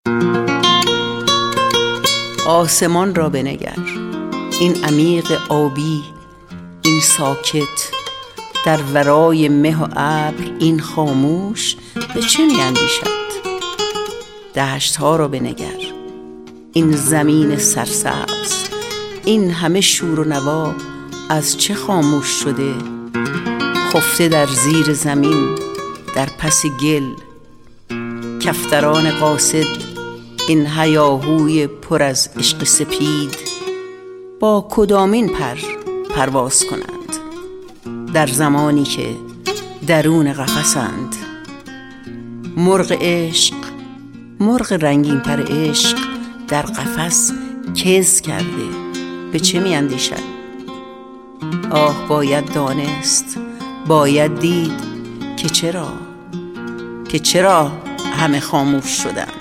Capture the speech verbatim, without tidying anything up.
آسمان را بنگر، این عمیق آبی، این ساکت، در ورای مه و ابر این خاموش به چه می‌اندیشد؟ دشت ها را بنگر، این زمین سرسبز، این همه شور و نوا از چه خاموش شده؟ خفته در زیر زمین، در پس گل، کفتران قاصد، این هیاهوی پر از عشق سپید با کدامین پر پرواز کنند در زمانی که درون قفسند؟ مرغ عشق، مرغ رنگین پر عشق در قفس کز کرده به چه می اندیشد؟ آه باید دانست، باید دید که چرا که چرا همه خاموش شدند.